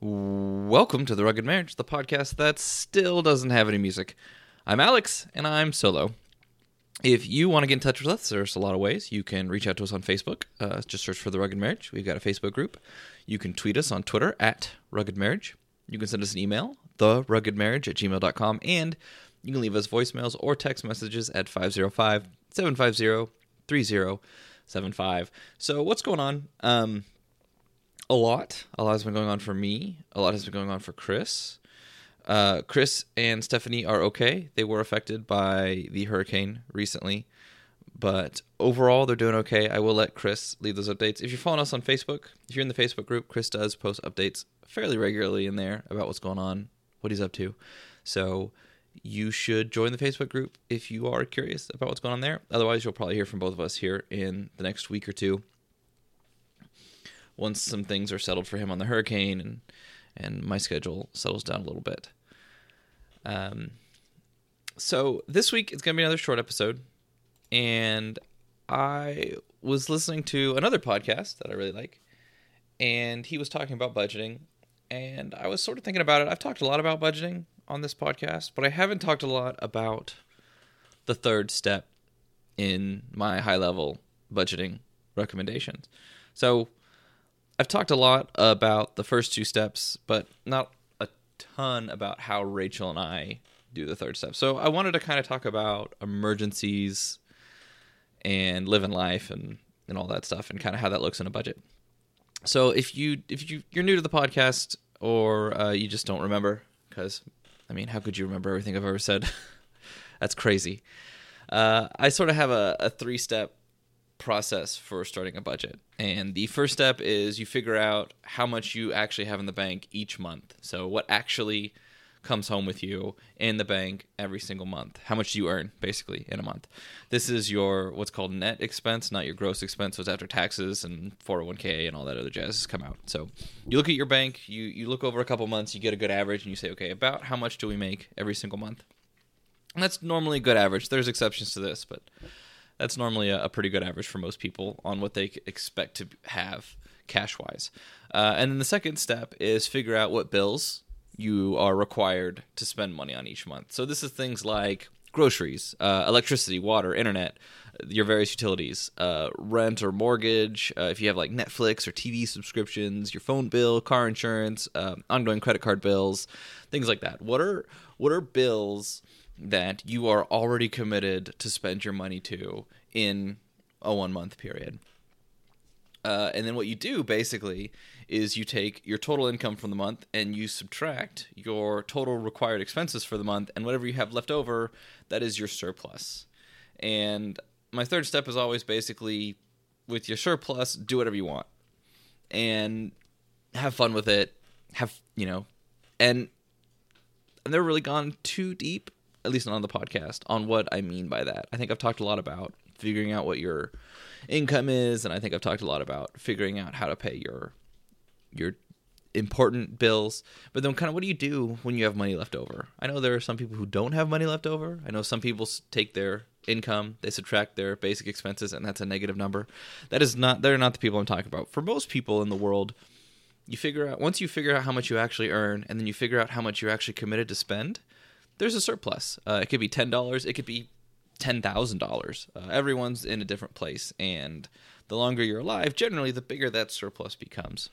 Welcome to The Rugged Marriage, the podcast that still doesn't have any music. I'm Alex, and I'm solo. If you want to get in touch with us, there's a lot of ways. You can reach out to us on Facebook. Just search for The Rugged Marriage. We've got a Facebook group. You can tweet us on Twitter at Rugged Marriage. You can send us an email, theruggedmarriage@gmail.com, and you can leave us voicemails or text messages at 505-750-3075. So what's going on? A lot has been going on for me. A lot has been going on for Chris. Chris and Stephanie are okay. They were affected by the hurricane recently, but overall they're doing okay. I will let Chris leave those updates. If you're following us on Facebook, if you're in the Facebook group, Chris does post updates fairly regularly in there about what's going on, what he's up to. So you should join the Facebook group if you are curious about what's going on there. Otherwise, you'll probably hear from both of us here in the next week or two, once some things are settled for him on the hurricane and my schedule settles down a little bit. So this week it's going to be another short episode, and I was listening to another podcast that I really like, and he was talking about budgeting, and I was sort of thinking about it. I've talked a lot about budgeting on this podcast, but I haven't talked a lot about the third step in my high-level budgeting recommendations. So I've talked a lot about the first two steps, but not a ton about how Rachel and I do the third step. So I wanted to kind of talk about emergencies and living life and all that stuff, and kind of how that looks in a budget. So if you're new to the podcast, or you just don't remember, because I mean, how could you remember everything I've ever said? That's crazy. I sort of have a three-step process for starting a budget. And the first step is you figure out how much you actually have in the bank each month. So what actually comes home with you in the bank every single month. How much do you earn, basically, in a month? This is your what's called net expense, not your gross expense. So it's after taxes and 401k and all that other jazz come out. So you look at your bank, you look over a couple months, you get a good average, and you say, okay, about how much do we make every single month? And that's normally a good average. There's exceptions to this, but that's normally a pretty good average for most people on what they expect to have cash-wise. And then the second step is figure out what bills you are required to spend money on each month. So this is things like groceries, electricity, water, internet, your various utilities, rent or mortgage, if you have like Netflix or TV subscriptions, your phone bill, car insurance, ongoing credit card bills, things like that. What are bills that you are already committed to spend your money to in a 1 month period? And then what you do basically is you take your total income from the month and you subtract your total required expenses for the month, and whatever you have left over, that is your surplus. And my third step is always basically, with your surplus, do whatever you want and have fun with it. And I've never really gone too deep, at least not on the podcast, on what I mean by that. I think I've talked a lot about figuring out what your income is, and I think I've talked a lot about figuring out how to pay your important bills. But then kind of what do you do when you have money left over? I know there are some people who don't have money left over. I know some people take their income, they subtract their basic expenses, and that's a negative number. They're not the people I'm talking about. For most people in the world, once you figure out how much you actually earn, and then you figure out how much you're actually committed to spend, there's a surplus. It could be $10. It could be $10,000. Everyone's in a different place, and the longer you're alive, generally, the bigger that surplus becomes.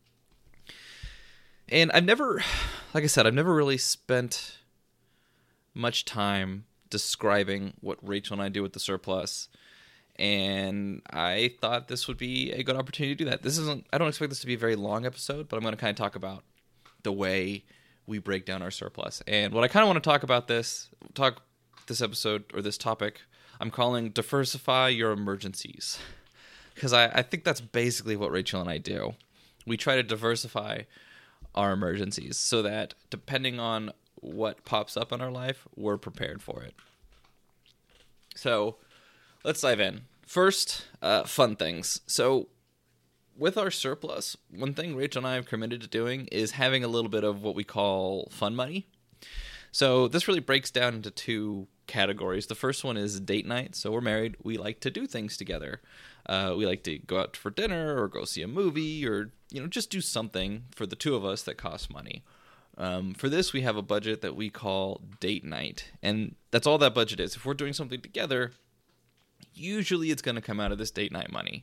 And I've never really spent much time describing what Rachel and I do with the surplus, and I thought this would be a good opportunity to do that. I don't expect this to be a very long episode, but I'm going to kind of talk about the way we break down our surplus. And what I kind of want to talk about this episode, or this topic, I'm calling Diversify Your Emergencies. Because I think that's basically what Rachel and I do. We try to diversify our emergencies so that depending on what pops up in our life, we're prepared for it. So let's dive in. First, fun things. So with our surplus, one thing Rachel and I have committed to doing is having a little bit of what we call fun money. So this really breaks down into two categories. The first one is date night. So we're married. We like to do things together. We like to go out for dinner or go see a movie or, just do something for the two of us that costs money. For this, we have a budget that we call date night, and that's all that budget is. If we're doing something together, usually it's going to come out of this date night money.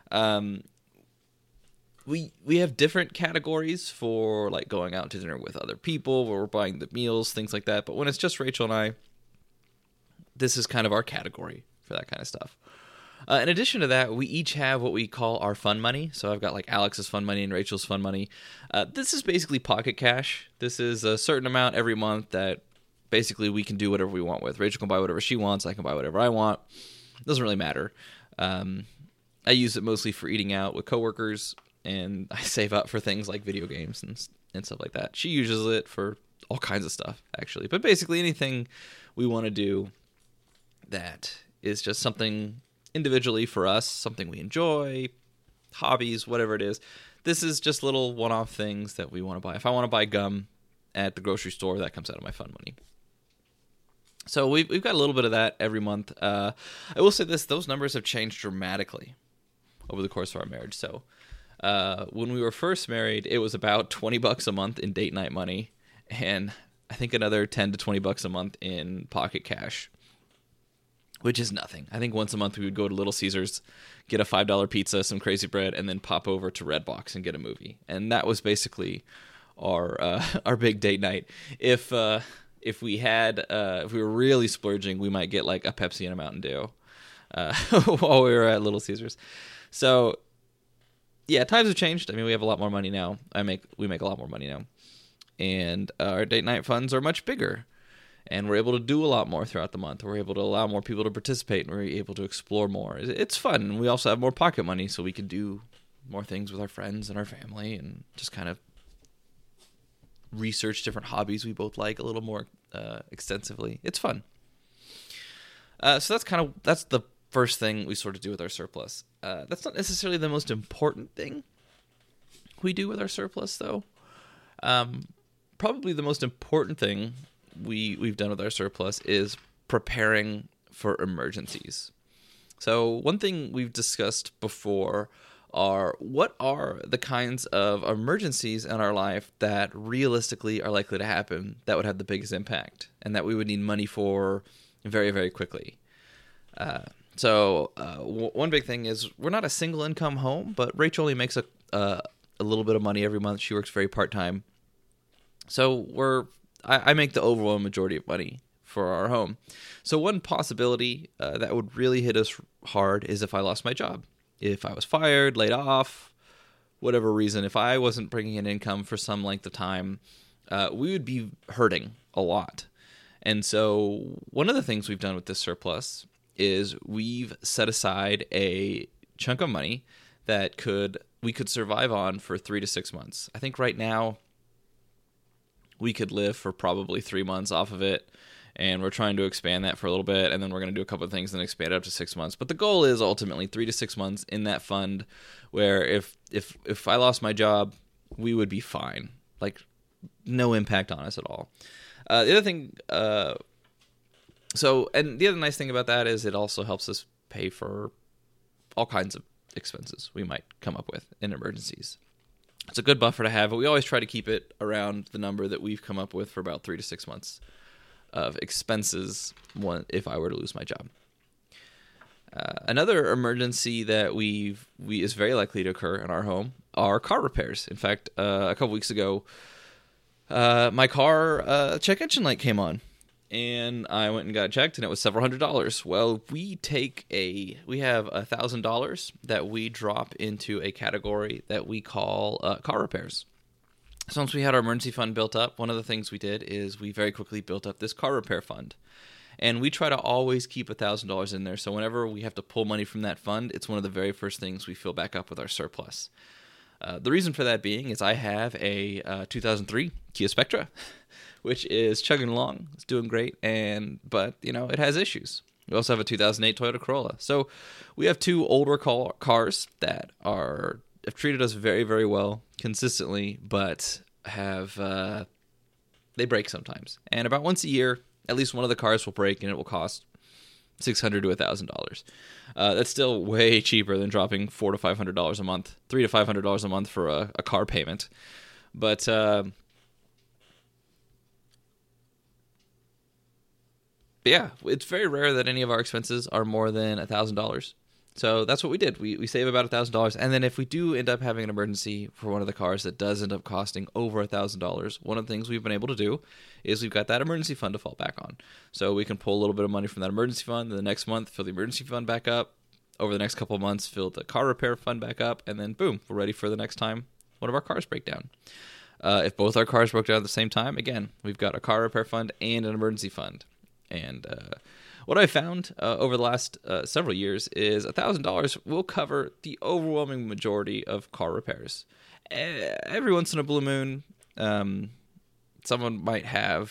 We have different categories for like going out to dinner with other people, where we're buying the meals, things like that. But when it's just Rachel and I, this is kind of our category for that kind of stuff. In addition to that, we each have what we call our fun money. So I've got like Alex's fun money and Rachel's fun money. This is basically pocket cash. This is a certain amount every month that basically we can do whatever we want with. Rachel can buy whatever she wants. I can buy whatever I want. It doesn't really matter. I use it mostly for eating out with coworkers, and I save up for things like video games and stuff like that. She uses it for all kinds of stuff, actually. But basically anything we want to do that is just something individually for us, something we enjoy, hobbies, whatever it is. This is just little one-off things that we want to buy. If I want to buy gum at the grocery store, that comes out of my fun money. So we've got a little bit of that every month. I will say this, those numbers have changed dramatically over the course of our marriage. So when we were first married, it was about $20 a month in date night money, and I think another $10 to $20 a month in pocket cash, which is nothing. I think once a month we would go to Little Caesars, get a $5 pizza, some crazy bread, and then pop over to Redbox and get a movie. And that was basically our big date night. If we were really splurging, we might get like a Pepsi and a Mountain Dew while we were at Little Caesars. So yeah, times have changed. I mean, we have a lot more money now. We make a lot more money now, and our date night funds are much bigger, and we're able to do a lot more throughout the month. We're able to allow more people to participate, and we're able to explore more. It's fun. We also have more pocket money, so we can do more things with our friends and our family, and just kind of research different hobbies we both like a little more extensively. It's fun. So that's the first thing we sort of do with our surplus. That's not necessarily the most important thing we do with our surplus, though. Probably the most important thing we've done with our surplus is preparing for emergencies. So one thing we've discussed before are what are the kinds of emergencies in our life that realistically are likely to happen that would have the biggest impact and that we would need money for very, very quickly. So one big thing is we're not a single income home, but Rachel only makes a little bit of money every month. She works very part-time. So I make the overwhelming majority of money for our home. So one possibility that would really hit us hard is if I lost my job. If I was fired, laid off, whatever reason, if I wasn't bringing in income for some length of time, we would be hurting a lot. And so one of the things we've done with this surplus is we've set aside a chunk of money that we could survive on for 3 to 6 months. I think right now we could live for probably 3 months off of it, and we're trying to expand that for a little bit, and then we're going to do a couple of things and expand it up to 6 months. But the goal is ultimately 3 to 6 months in that fund, where if I lost my job, we would be fine. Like, no impact on us at all. The other thing, and the other nice thing about that is it also helps us pay for all kinds of expenses we might come up with in emergencies. It's a good buffer to have, but we always try to keep it around the number that we've come up with for about 3 to 6 months of expenses if I were to lose my job. Another emergency that is very likely to occur in our home are car repairs. In fact, a couple weeks ago, my car check engine light came on, and I went and got checked, and it was several $100s. Well, we have $1,000 that we drop into a category that we call car repairs. So once we had our emergency fund built up, one of the things we did is we very quickly built up this car repair fund. And we try to always keep $1,000 in there. So whenever we have to pull money from that fund, it's one of the very first things we fill back up with our surplus. The reason for that being is I have a 2003 Kia Spectra, which is chugging along. It's doing great, but it has issues. We also have a 2008 Toyota Corolla. So we have two older cars that have treated us very, very well consistently, but they break sometimes. And about once a year, at least one of the cars will break, and it will cost $600 to $1,000. That's still way cheaper than dropping $400 to $500 a month, $300 to $500 a month for a car payment. But yeah, it's very rare that any of our expenses are more than $1,000. So that's what we did. We save about $1,000, and then if we do end up having an emergency for one of the cars that does end up costing over $1,000, one of the things we've been able to do is we've got that emergency fund to fall back on. So we can pull a little bit of money from that emergency fund, and the next month fill the emergency fund back up. Over the next couple of months, fill the car repair fund back up, and then boom, we're ready for the next time one of our cars break down. If both our cars broke down at the same time, again, we've got a car repair fund and an emergency fund. And what I found over the last several years is $1,000 will cover the overwhelming majority of car repairs. Every once in a blue moon, someone might have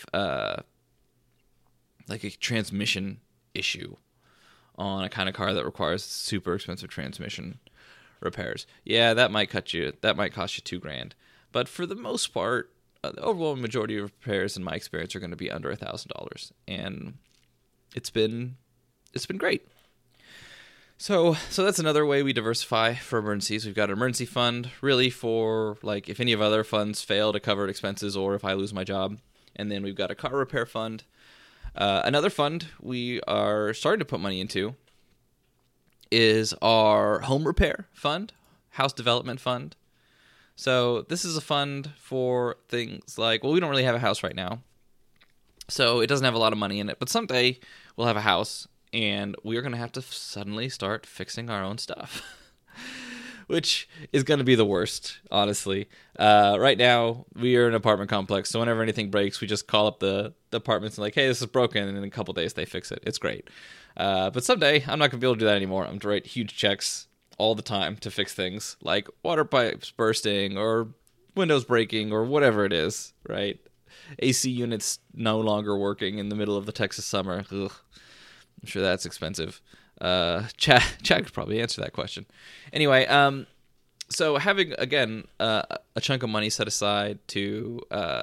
like a transmission issue on a kind of car that requires super expensive transmission repairs. Yeah, that might cost you $2,000. But for the most part, the overwhelming majority of repairs, in my experience, are going to be under $1,000, and it's been great. So that's another way we diversify for emergencies. We've got an emergency fund, really for like if any of other funds fail to cover expenses or if I lose my job, and then we've got a car repair fund. Another fund we are starting to put money into is our home repair fund, house development fund. So this is a fund for things like, well, we don't really have a house right now, so it doesn't have a lot of money in it. But someday we'll have a house, and we're going to have to suddenly start fixing our own stuff, which is going to be the worst, honestly. Right now, we are an apartment complex, so whenever anything breaks, we just call up the apartments and like, hey, this is broken, and in a couple days they fix it. It's great. But someday, I'm not going to be able to do that anymore. I'm going to write huge checks all the time to fix things like water pipes bursting or windows breaking or whatever it is, right? AC units no longer working in the middle of the Texas summer. Ugh. I'm sure that's expensive. Chad could probably answer that question. Anyway, so having, again, a chunk of money set aside to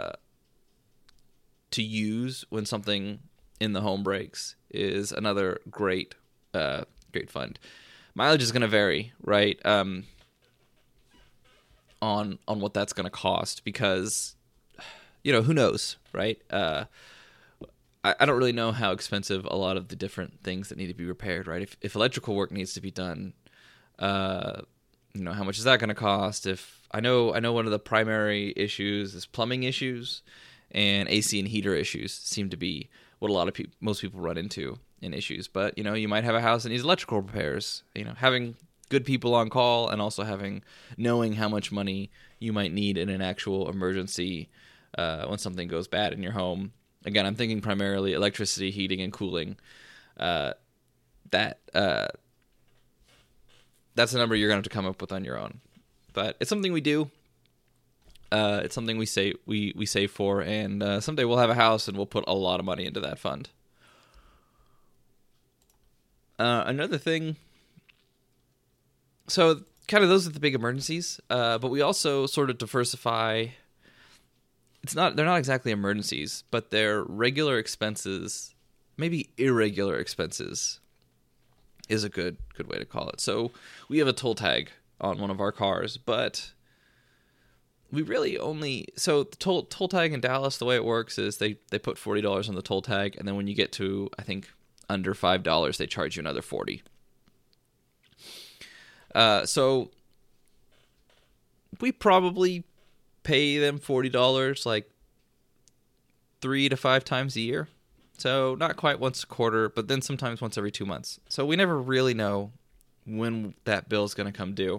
use when something in the home breaks is another great fund. Mileage is going to vary, right, on what that's going to cost because, who knows, right? I don't really know how expensive a lot of the different things that need to be repaired, right? If electrical work needs to be done, how much is that going to cost? If I know one of the primary issues is plumbing issues, and AC and heater issues seem to be what most people run into in issues. But, you might have a house that needs electrical repairs. Having good people on call and also knowing how much money you might need in an actual emergency when something goes bad in your home. Again, I'm thinking primarily electricity, heating, and cooling. That's a number you're going to have to come up with on your own. But it's something we do. It's something we save for, and someday we'll have a house and we'll put a lot of money into that fund. Another thing, so kind of those are the big emergencies, but we also sort of diversify. They're not exactly emergencies, but they're regular expenses, maybe irregular expenses is a good way to call it. So we have a toll tag on one of our cars, but we really so the toll tag in Dallas, the way it works is they put $40 on the toll tag, and then when you get to, I think, under $5, they charge you another $40. So we probably pay them $40 like 3 to 5 times a year. So not quite once a quarter, but then sometimes once every 2 months. So we never really know when that bill is going to come due.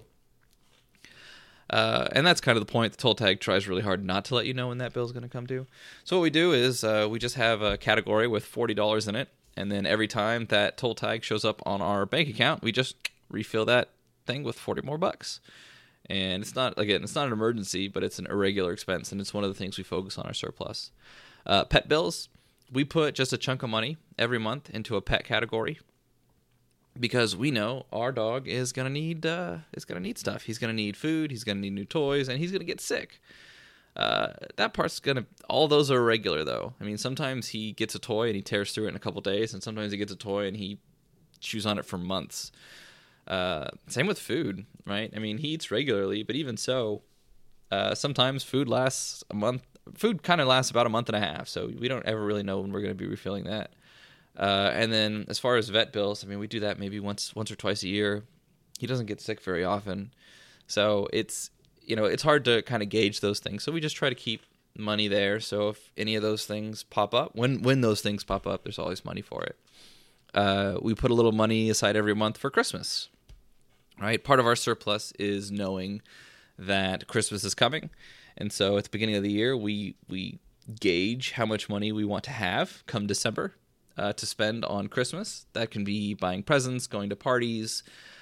And that's kind of the point. The toll tag tries really hard not to let you know when that bill is going to come due. So what we do is we just have a category with $40 in it. And then every time that toll tag shows up on our bank account, we just refill that thing with $40 more. And it's not an emergency, but it's an irregular expense, and it's one of the things we focus on our surplus. Pet bills, we put just a chunk of money every month into a pet category because we know our dog is gonna need stuff. He's gonna need food, he's gonna need new toys, and he's gonna get sick. That part's all those are irregular though. I mean, sometimes he gets a toy and he tears through it in a couple days, and sometimes he gets a toy and he chews on it for months. Same with food, right? I mean, he eats regularly, but even so, sometimes food lasts a month. Food kind of lasts about a month and a half, so we don't ever really know when we're going to be refilling that. And then as far as vet bills, I mean, we do that maybe once or twice a year. He doesn't get sick very often, so it's hard to kind of gauge those things. So we just try to keep money there. So if any of those things pop up, when those things pop up, there's always money for it. We put a little money aside every month for Christmas, right? Part of our surplus is knowing that Christmas is coming. And so at the beginning of the year, we gauge how much money we want to have come December to spend on Christmas. That can be buying presents, going to parties,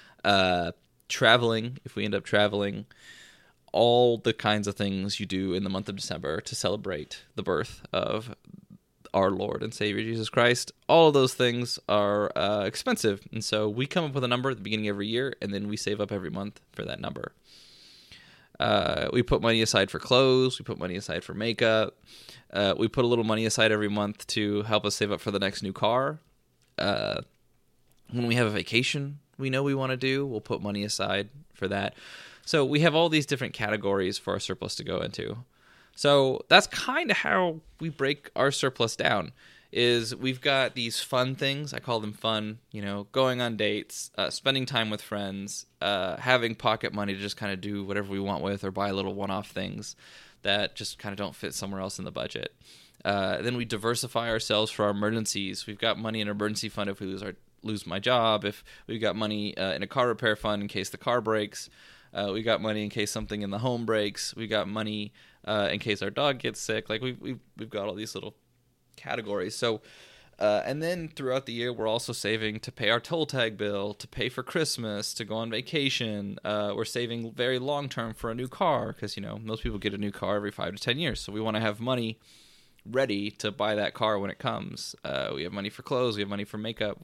traveling, if we end up traveling, all the kinds of things you do in the month of December to celebrate the birth of our Lord and Savior Jesus Christ. All of those things are expensive. And so we come up with a number at the beginning of every year, and then we save up every month for that number. We put money aside for clothes. We put money aside for makeup. We put a little money aside every month to help us save up for the next new car. When we have a vacation we know we want to do, we'll put money aside for that. So we have all these different categories for our surplus to go into. So that's kind of how we break our surplus down. Is we've got these fun things, I call them fun, going on dates, spending time with friends, having pocket money to just kind of do whatever we want with or buy little one-off things that just kind of don't fit somewhere else in the budget. Then we diversify ourselves for our emergencies. We've got money in an emergency fund if we lose my job, if we've got money in a car repair fund in case the car breaks. We got money in case something in the home breaks. We got money in case our dog gets sick. Like we've got all these little categories. So, and then throughout the year, we're also saving to pay our toll tag bill, to pay for Christmas, to go on vacation. We're saving very long term for a new car because most people get a new car every 5 to 10 years. So we want to have money ready to buy that car when it comes. We have money for clothes. We have money for makeup.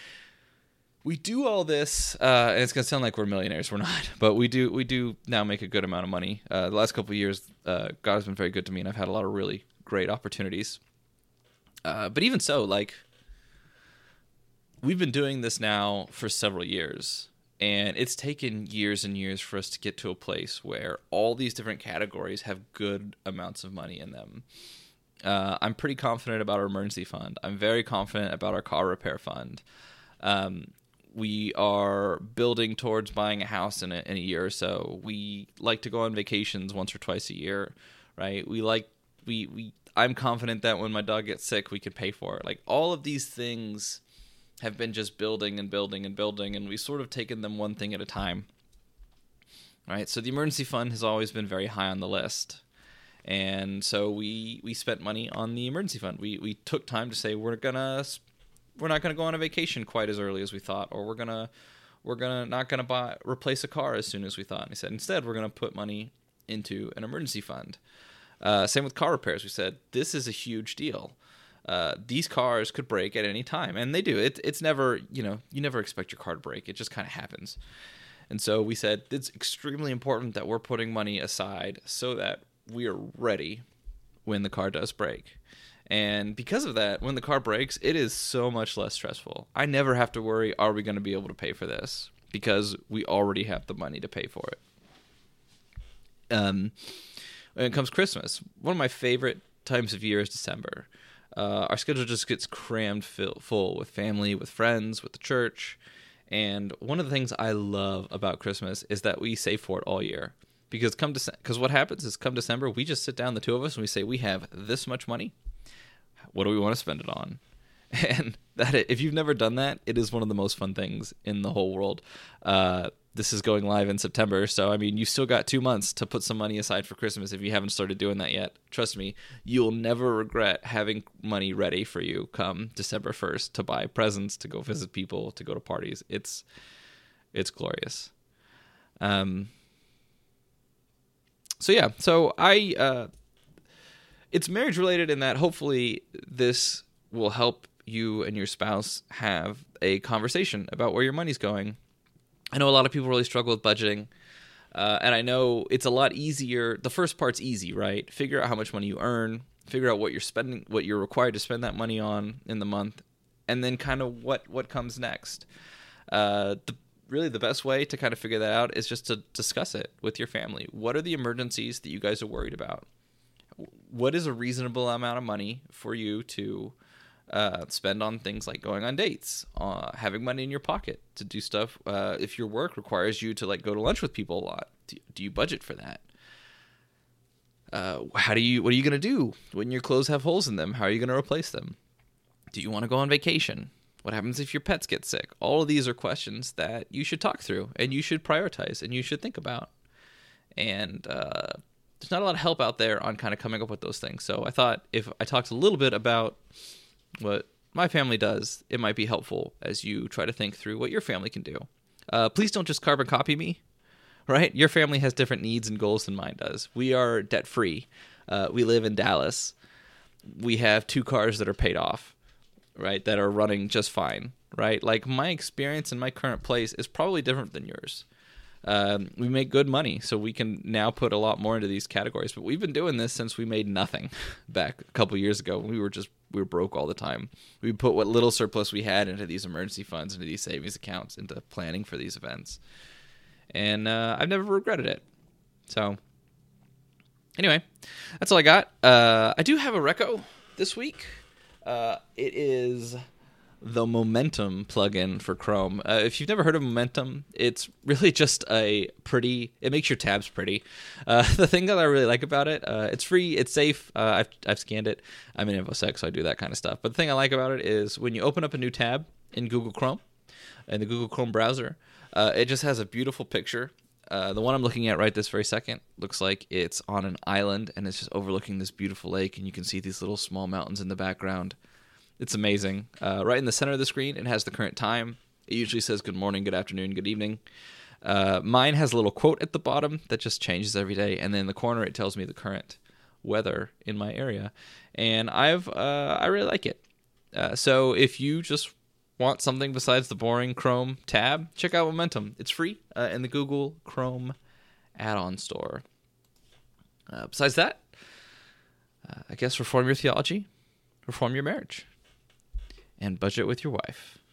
We do all this, and it's going to sound like we're millionaires. We're not, but we do now make a good amount of money. The last couple of years, God has been very good to me, and I've had a lot of really great opportunities. But even so, we've been doing this now for several years, and it's taken years and years for us to get to a place where all these different categories have good amounts of money in them. I'm pretty confident about our emergency fund. I'm very confident about our car repair fund. We are building towards buying a house in a year or so. We like to go on vacations once or twice a year, right? I'm confident that when my dog gets sick, we can pay for it. Like all of these things have been just building and building and building, and we've sort of taken them one thing at a time, right? So the emergency fund has always been very high on the list. And so we spent money on the emergency fund. We took time to say we're not gonna go on a vacation quite as early as we thought, or we're not gonna replace a car as soon as we thought. And he said instead we're gonna put money into an emergency fund. Same with car repairs. We said this is a huge deal. These cars could break at any time, and they do. It's never you never expect your car to break. It just kind of happens. And so we said it's extremely important that we're putting money aside so that we are ready when the car does break. And because of that, when the car breaks, it is so much less stressful. I never have to worry, are we going to be able to pay for this? Because we already have the money to pay for it. When it comes Christmas, one of my favorite times of year is December. Our schedule just gets crammed full with family, with friends, with the church. And one of the things I love about Christmas is that we save for it all year. Because what happens is come December, we just sit down, the two of us, and we say, we have this much money. What do we want to spend it on? And if you've never done that, it is one of the most fun things in the whole world. This is going live in September, so I mean, you still got 2 months to put some money aside for Christmas if you haven't started doing that yet. Trust me, you'll never regret having money ready for you come December 1st to buy presents, to go visit people, to go to parties. It's glorious. It's marriage related in that hopefully this will help you and your spouse have a conversation about where your money's going. I know a lot of people really struggle with budgeting, and I know it's a lot easier. The first part's easy, right? Figure out how much money you earn, figure out what you're spending, what you're required to spend that money on in the month, and then kind of what comes next. Really the best way to kind of figure that out is just to discuss it with your family. What are the emergencies that you guys are worried about? What is a reasonable amount of money for you to spend on things like going on dates, having money in your pocket to do stuff? If your work requires you to like go to lunch with people a lot, do you budget for that? What are you going to do when your clothes have holes in them? How are you going to replace them? Do you want to go on vacation? What happens if your pets get sick? All of these are questions that you should talk through and you should prioritize and you should think about. And there's not a lot of help out there on kind of coming up with those things. So I thought if I talked a little bit about what my family does, it might be helpful as you try to think through what your family can do. Please don't just carbon copy me, right? Your family has different needs and goals than mine does. We are debt-free. We live in Dallas. We have 2 cars that are paid off, right, that are running just fine, right? Like my experience in my current place is probably different than yours. We make good money, so we can now put a lot more into these categories. But we've been doing this since we made nothing back a couple years ago. We were broke all the time. We put what little surplus we had into these emergency funds, into these savings accounts, into planning for these events. And I've never regretted it. So anyway, that's all I got. I do have a reco this week. It is the Momentum plugin for Chrome. If you've never heard of Momentum, it's really just it makes your tabs pretty. The thing that I really like about it, it's free, it's safe. I've scanned it. I'm in InfoSec, so I do that kind of stuff. But the thing I like about it is when you open up a new tab in Google Chrome, in the Google Chrome browser, it just has a beautiful picture. The one I'm looking at right this very second looks like it's on an island, and it's just overlooking this beautiful lake, and you can see these little small mountains in the background. It's amazing. Right in the center of the screen, it has the current time. It usually says good morning, good afternoon, good evening. Mine has a little quote at the bottom that just changes every day, and then in the corner it tells me the current weather in my area. And I really like it. So if you just want something besides the boring Chrome tab, check out Momentum. It's free in the Google Chrome add-on store. Besides that, I guess reform your theology, reform your marriage, and budget with your wife.